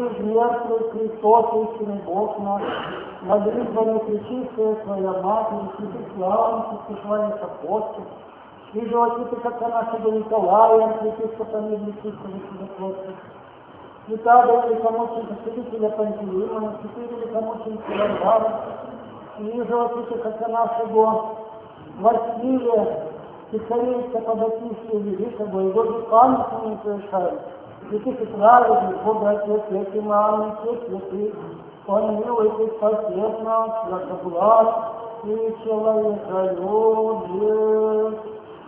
из мертвых, Христос, истинный Бог наш, молитвами пречистая Твоя Матерь, святых славных, святых апостол, и животите, как нашего Николая, епископа Медицинского чудотворца, святого великомученика святителя Пантелеймона, святого великомученика Варвара, и животите, как нашего Василия, Цесарейца Подописия Великого, и Божий память не совершает. Святых праведных, Бога Отец, святый Мамы, все святых, помилуйте, спасет нас, благоблаг и человеколюбие.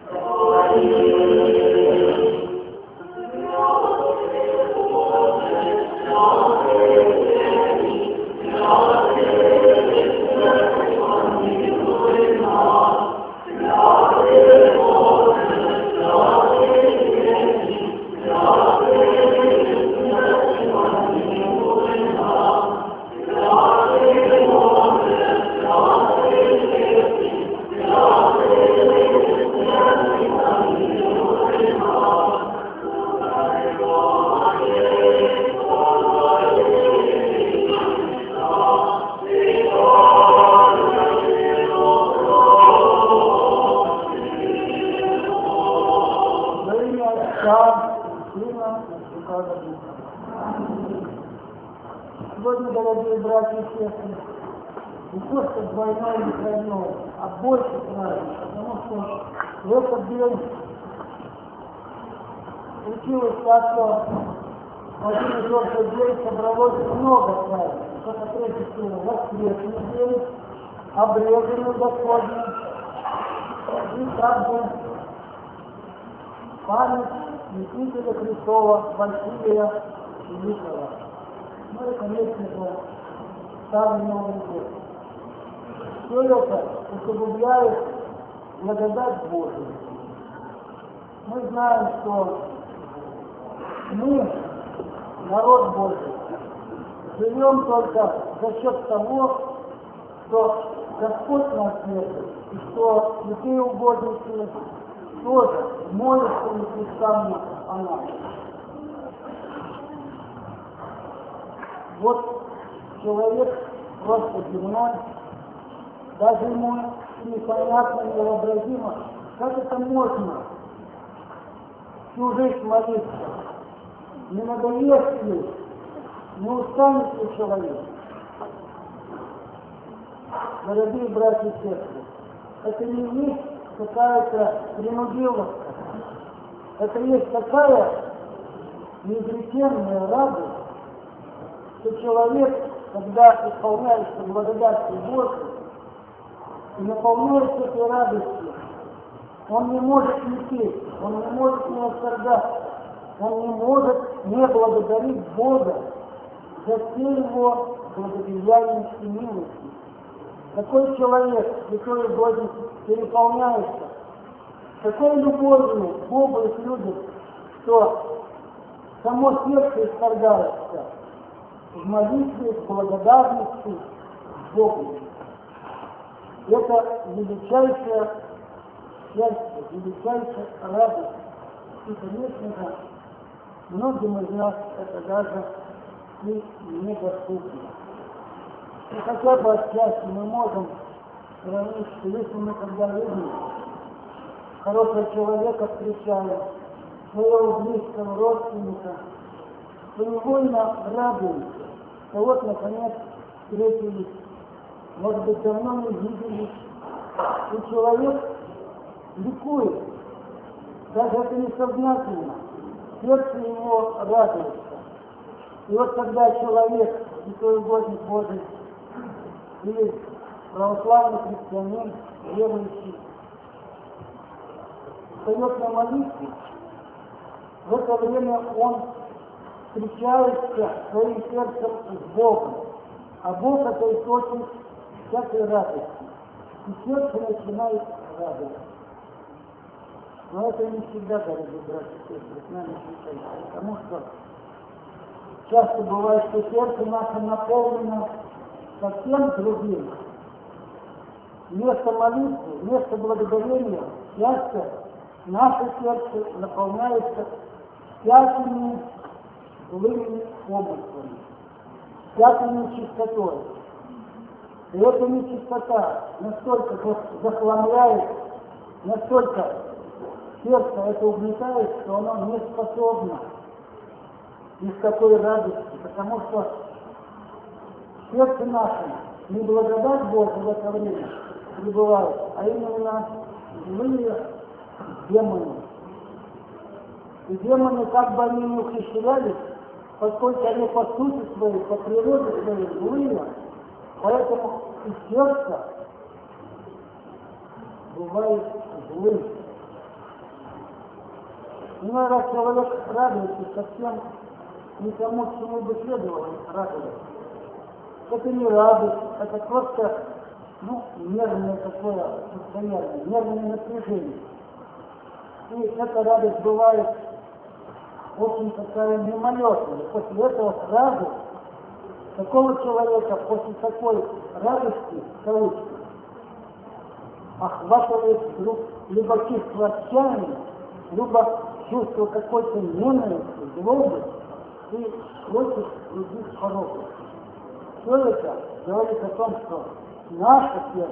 Сегодня, дорогие братья и сестры, не то что двойной или тройной, а больше праздник, потому что в этот день случилось так, что в один и тот же день собралось много праздников. Как прежде всего воскресный день, обрезанный Господним, и также память Святителя Христова Василия Великого. Ну и, конечно же, Старый Новый год. Все это усугубляет благодать Божию. Мы знаем, что мы, народ Божий, живем только за счет того, что Господь нас держит, и что святые угодники тоже молятся непрестанно о нас. Вот человек просто земной, даже ему непонятно, невообразимо, как это можно всю жизнь молиться. Не надоест ли, не устанет ли человек? Дорогие братья и сестры, это не есть какая-то принудиловка, это есть такая неизреченная радость, что человек, когда исполняется благодатью Божией и наполняется этой радостью, он не может не петь, он не может не восторгаться, он не может не благодарить Бога за все его благодеяния и милости. Такой человек, святой угодник, переполняется такой любовью к Богу и к людям, что само сердце исторгается в молитве, в благодарности Богу. Это величайшее счастье, величайшая радость. И, конечно же, многим из нас это даже и недоступно. И хотя бы отчасти мы можем сравнить, что если мы когда видим хорошего человека, встречаем своего близкого родственника, то невольно радуемся, что вот наконец встретились, может быть, давно не виделись, и человек ликует, даже это несознательно, сердце его радуется. И вот когда человек, святой угодник Божий, или православный христианин, верующий, встает на молитву, в это время он встречается своим сердцем с Богом, а Бог это источник всякой радости, и сердце начинает радоваться. Но это не всегда, дорогие братья и сестры, с нами случается, потому что часто бывает, что сердце наше наполнено совсем другим. Вместо молитвы, вместо благодарения, часто наше сердце наполняется всякими злыми помыслами, всякой нечистотой. И эта нечистота настолько захламляет, настолько сердце это угнетает, что оно не способно ни с какой радости, потому что в сердце нашем не благодать Божия в это время пребывает, а именно злые демоны. И демоны, как бы они ни ухищрялись, поскольку они по сути своей, по природе своей злые, поэтому и сердце бывает злым. Иной раз человек радуется совсем не тому, чему бы следовало радоваться. Это не радость, это просто нервное такое состояние, нервное напряжение. И эта радость бывает очень такая мимолетная. После этого сразу такого человека, после такой радости, охватывает вдруг либо чувство отчаяния, либо чувство какой-то ненависти, злобы и прочих других пороков. Все это говорит о том, что наше сердце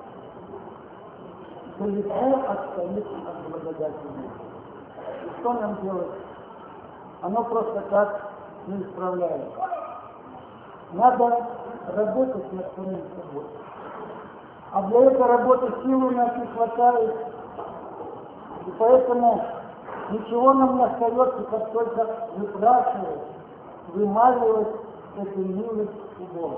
далеко отстоит от благодати. И что нам делать? Оно просто так не исправляется. Надо работать над самим собой. А для этой работы силы у нас не хватает. И поэтому ничего нам не остается, как только выпрашивать, вымаливать эту милость у Бога.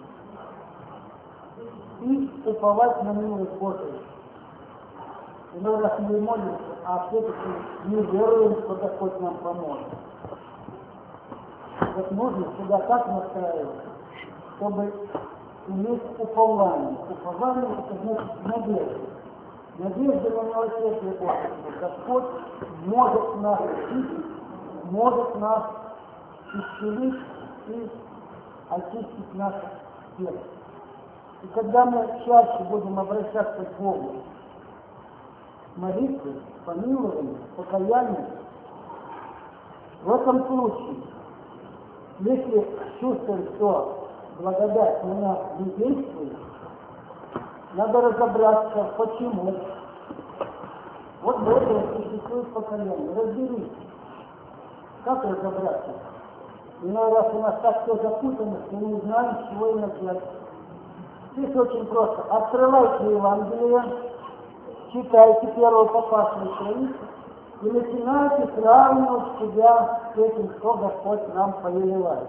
И уповать на милость Божию. Иной раз мы молимся, а все-таки не веруем, что Господь нам поможет. Вот нужно всегда так настраиваться, чтобы иметь упование. Упование — это значит надежда. Надежда на милосердие Божие. Господь может нас учить, может нас исцелить и очистить наше сердце. И когда мы чаще будем обращаться к Богу, молитвы, помилованием, покаянием, в этом случае, если чувствуем, что благодать на нас не действует, надо разобраться, почему. Вот для этого существует покаяние. Разберись, как разобраться. Иной раз у нас так все запутано, что мы не знаем, с чего и начать. Здесь очень просто. Открывайте Евангелие, читайте первую попавшую страницу и начинайте сравнивать себя с этим, что Господь нам повелевает.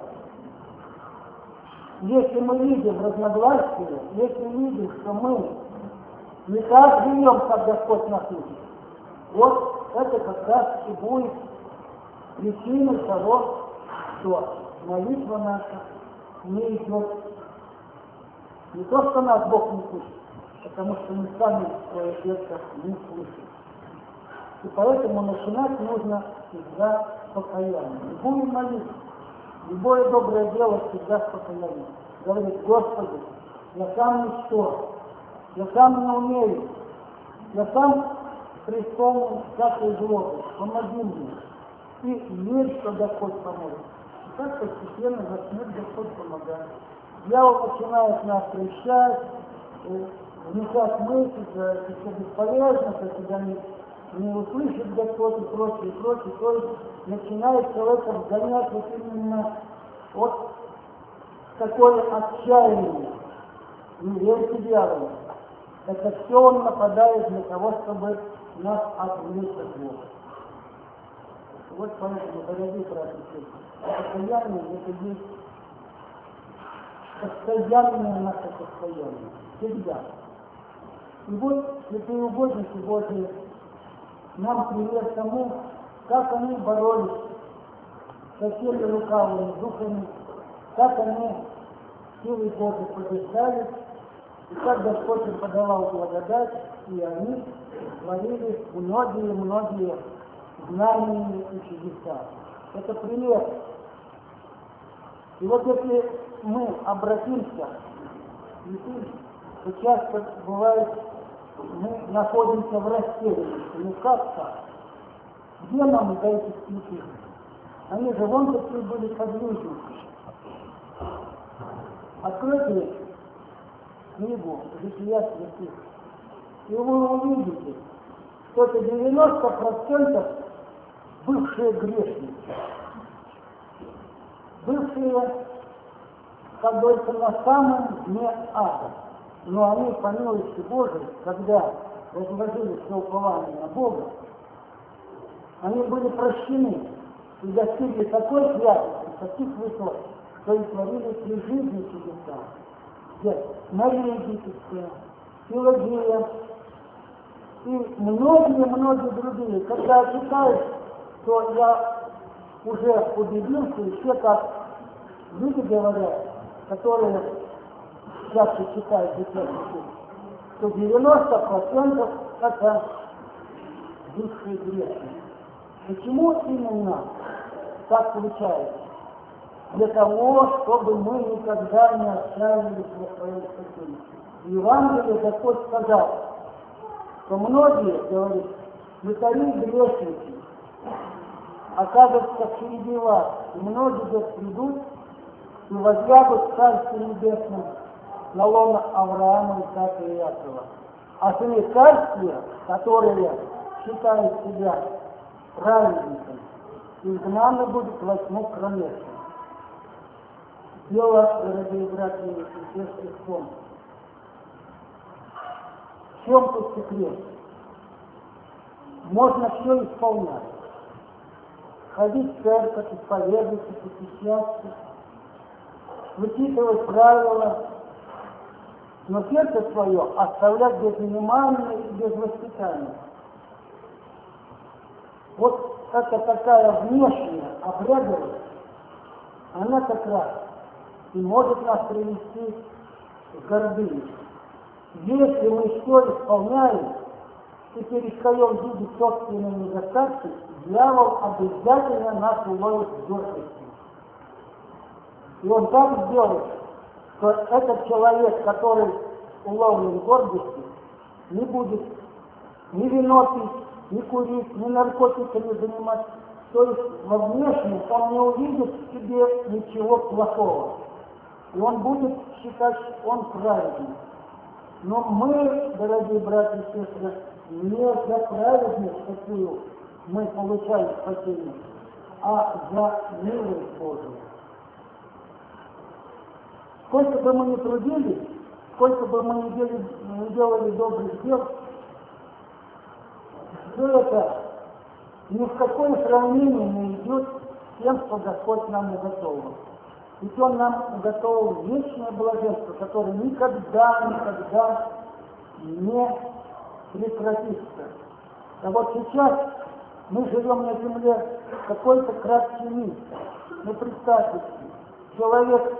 Если мы видим разногласия, если видим, что мы не так живем, как Господь нас учит, вот это как раз и будет причиной того, что молитва наша не идет. Не то, что нас Бог не слышит, потому что мы сами свое сердце не слышим. И поэтому начинать нужно всегда с покаяния. Любую молитву, любое доброе дело всегда с покаянием. Говорит: Господи, я сам ничто, я сам не умею, я сам преисполнен всякой злобы, помоги мне. И верь, что Господь поможет. И так постепенно начнет Господь помогать. Дьявол начинает нас прельщать, внушать мысли, что это все бесполезно, что тебя не услышит Господь и прочее, и прочее. То есть начинает человека вгонять вот именно вот такое отчаяние. Не верьте дьяволу. Это все он нападает для того, чтобы нас отвлечь от Бога. Вот поэтому, дорогие братья и сестры, покаяние — это есть постоянное наше состояние. Всегда. И вот святые угодники Божьи нам пример тому, как они боролись со всеми лукавыми духами, как они силой Божьей побеждали, и как Господь им подавал благодать, и они творили многие знамения и чудеса. Это пример. И вот если мы обратимся, то часто бывает, мы находимся в растерянности. Ну как так? Где нам до этих святых? Они же вон такие были подвижники. Откройте книгу «Жития святых», и вы увидите, что это 90% бывшие грешники. Бывшие, как говорится, на самом дне ада. Но они, по милости Божией, когда возложили все упование на Бога, они были прощены и достигли такой святости, таких высот, что и творили при жизни чудеса. Здесь Мария Египетская, Пелагея и многие-многие другие. Когда читаешь, то я уже удивился, еще как люди говорят, которые часто читают эти, что 90% это бывшие грешники. Почему именно так получается? Для того, чтобы мы никогда не отчаивались во своем спасении. В Евангелии Господь сказал, что многие, говорит, мытари грешники, окажутся впереди вас, и многие придут и возлягут в Царстве Небесном на лоно Авраама, Исаака и Иакова. А сыны Царствия, которые считают себя праведниками, изгнаны будут во тьму кромешную. Дело, дорогие братья и сестры, в том. В чем тут секрет? Можно все исполнять. Ходить в церковь, исповедоваться, посещаться, вычитывать правила, но сердце свое оставлять без внимания и без воспитания. Вот это такая внешняя обрядовость, она как раз и может нас привести к гордыне. Если мы все исполняем и перестаем видеть собственные недостатки, дьявол обязательно нас уловит в гордости. И он так сделает, что этот человек, который уловлен гордостью, не будет ни вино пить, ни курить, ни наркотиками заниматься. То есть во внешнем он не увидит в себе ничего плохого. И он будет считать, что он праведный. Но мы, дорогие братья и сестры, не за праведность такую мы получаем спасение, а за милость Божию. Сколько бы мы ни трудились, сколько бы мы ни делали добрых дел, все это ни в какое сравнение не идет с тем, что Господь нам уготовил. Ведь Он нам уготовил вечное блаженство, которое никогда не прекратится. А вот сейчас мы живем на земле какой-то краткий миг. Ну, представьте, человек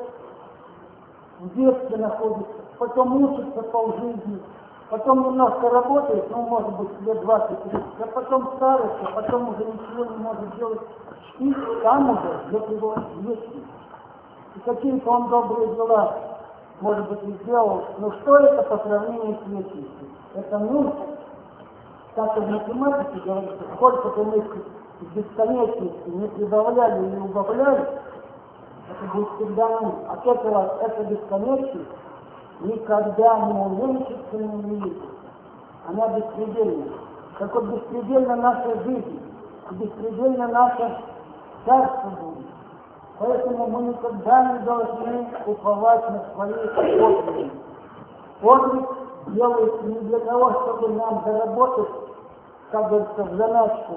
в детстве находится, потом учится полжизни, потом немножко работает, ну, может быть, лет 20-30, а потом старость, а потом уже ничего не может делать. И там уже ждет его вечность. И какие-то он добрые дела, может быть, и сделал, но что это по сравнению с вечностью? Это нуль. Так как в математике говорится, сколько бы мы в бесконечности не прибавляли или убавляли, это будет всегда нуль. От этого эта бесконечность никогда не уменьшится, не увеличится. Она беспредельна. Как вот беспредельна наша жизнь, и беспредельно наше царство будет. Поэтому мы никогда не должны уповать на свои подвиги. Подвиг делается не для того, чтобы нам заработать, как говорится, в заначку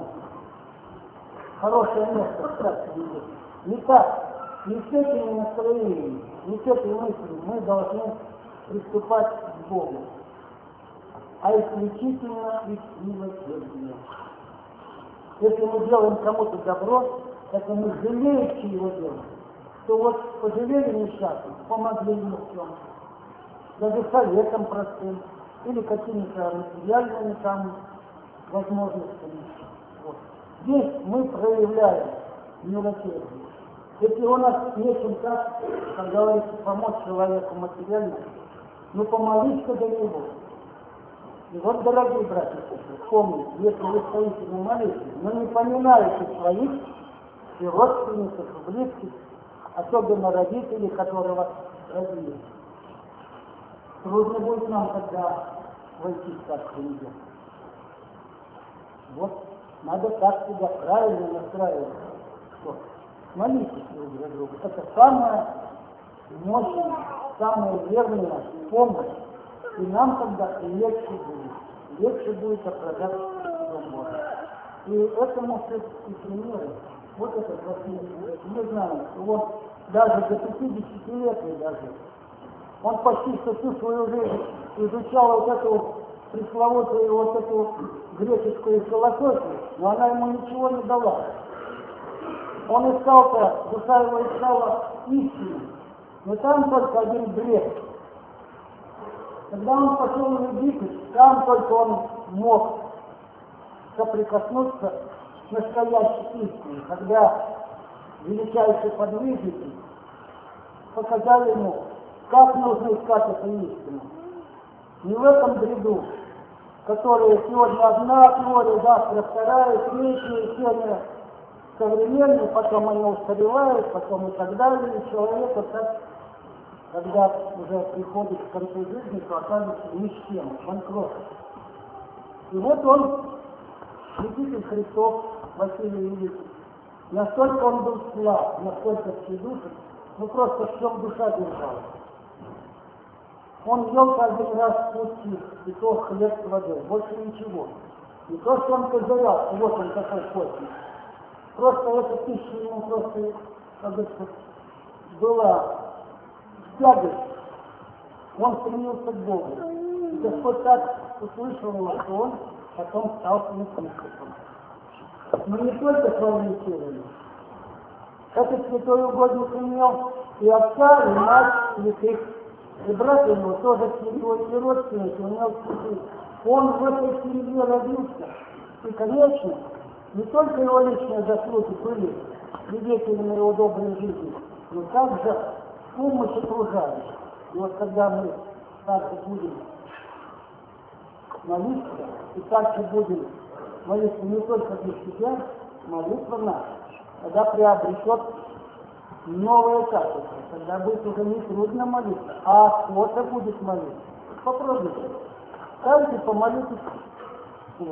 хорошее место в царстве Небесном. Не так. Не с этими настроениями, не с этой мыслью мы должны приступать к Богу, а исключительно из милосердия. Если мы делаем кому-то добро, это мы жалеющие его делаем, то вот пожалели несчастных, помогли ему в чем, даже советом простым, или какими-то материальными там возможностями. Вот. Здесь мы проявляем милосердие. Если у нас нечем так, как говорится, помочь человеку материально, ну помолись-ка за него. И вот, дорогие братья и сестры, помните, если вы стоите на молитве, но не поминаете своих, и родственников, и близких, особенно родителей, которые вас родили. Трудно будет нам тогда войти в Царство Небесное. Вот надо так себя правильно настраивать, что молитесь друг за друга. Это самая мощная, самая верная помощь. И нам тогда легче будет. Легче будет оправдать Дом Божий. И этому все и примеры. Вот этот Василий, мы знаем, что он даже до 50 лет и даже, он почти всю свою жизнь изучал вот эту пресловутую, вот эту греческую философию, но она ему ничего не дала. Он искал-то, душа его искала истину, но там только один бред. Когда он пошел в Египет, там только он мог соприкоснуться с настоящей истиной, когда величайшие подвижники показали ему, как нужно искать эту истину. Не в этом бреду, которые сегодня одна теория, завтра вторая, третья, все они современные, потом они устаревают, потом и так далее, и человек вот так, когда уже приходит к концу жизни, то оказывается ни с чем, банкрот. И вот он, святитель Христов, Василий Великий, настолько он был слаб, настолько вседушен, ну просто в чем душа держалась. Он ел каждый раз куски, и то хлеб с водой, больше ничего. Не то, что он козырял, вот он такой постник. Просто эта пища ему просто, как говорится, была тягость. Он стремился к Богу. И Господь так услышал его, что он потом стал священником. Но не только своими силами. Этот святой угодник имел и отца, и мать святых. И брат его тоже его и родственники, он имел святых. Он в этой семье родился. И, конечно, не только его личные заслуги были свидетелями его доброй жизни, но также помощь окружающих. И вот когда мы также будем молиться, и также будем молиться не только для себя, молитва наша, тогда приобретет новое качество, тогда будет уже не трудно молиться, а охота будет молиться. Попробуйте. Ставьте, помолитесь. Вот.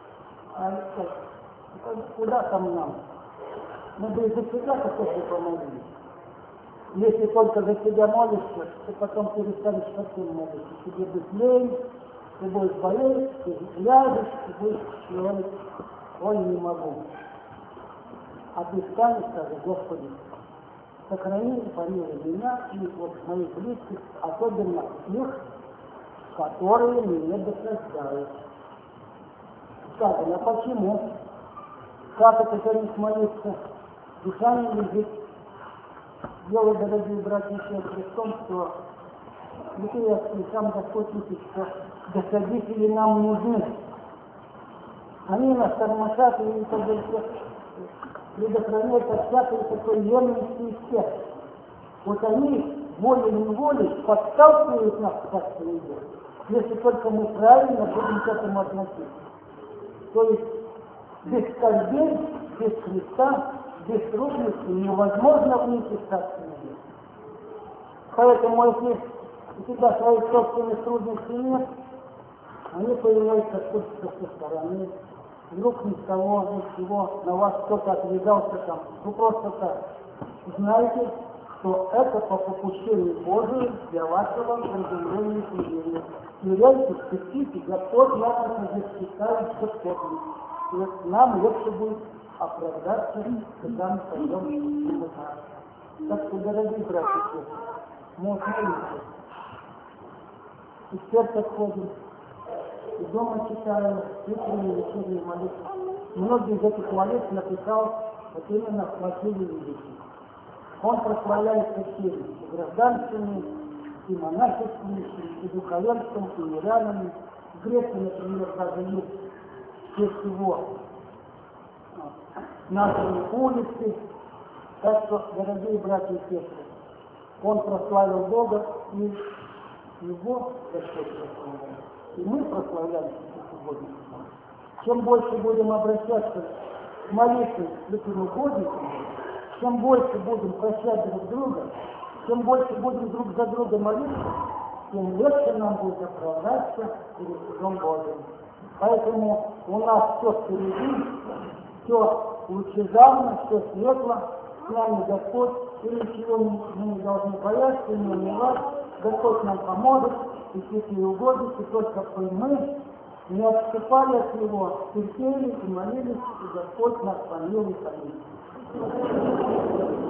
Куда там нам? Надо и за себя хотя бы помолиться. Если только за себя молишься, то потом перестанешь совсем молиться. Тебе будет лень, ты будешь болеть, ты ляжешь, ты будешь говорить, ой, не могу. А ты встанешь, скажешь, Господи, сохрани и помилуй меня и вот моих близких, особенно тех, которые меня досаждают. Сказано, почему? Как это за них молиться? Душа не лежит. Дело, дорогие братья и сестры, в том, что и сам Господь видит, что досадители нам нужны. Они нас тормошат и предохраняют от всякой такой верности и всех. Вот они волей-неволей подталкивают нас к Царству Небесному, если только мы правильно будем к этому относиться. То есть без скорбей, без Христа, без трудностей невозможно выйти в Царство Небесное. Поэтому если у тебя своих собственных трудностей нет, они появляются только со стороны. Вдруг ни с того, ни с чего, на вас кто-то отвязался там. Ну просто так. Знаете, что это по попущению Божию для вашего разумления и смирения. Смиряйтесь, терпите, Господь нас защищает Господь. И вот нам легче будет оправдаться, когда мы пойдем в Его царство. Так что, дорогие братья и сестры, мы молимся. И в церковь ходим, и дома читаем, утренние, вечерние молитвы. Многие из этих молитв написал вот именно Василий Великий. Он прославляется всеми, и гражданскими, и монашескими, и духовенством, и мирянами. В Греции, например, даже есть честь его названы улицы. Так что, дорогие братья и сестры, он прославил Бога, и его Господь прославляет. И мы прославляем сегодня. Чем больше будем обращаться молитвы святым угодникам, чем больше будем прощать друг друга, чем больше будем друг за друга молиться, тем легче нам будет оправдаться перед судом Божьим. Поэтому у нас все впереди, все лучезарно, все светло, с нами Господь, и ничего мы не должны бояться и не унывать. Господь нам поможет, и святые угодники, только бы мы не отступали от Него, терпели и молились, и Господь нас помилует. Аминь.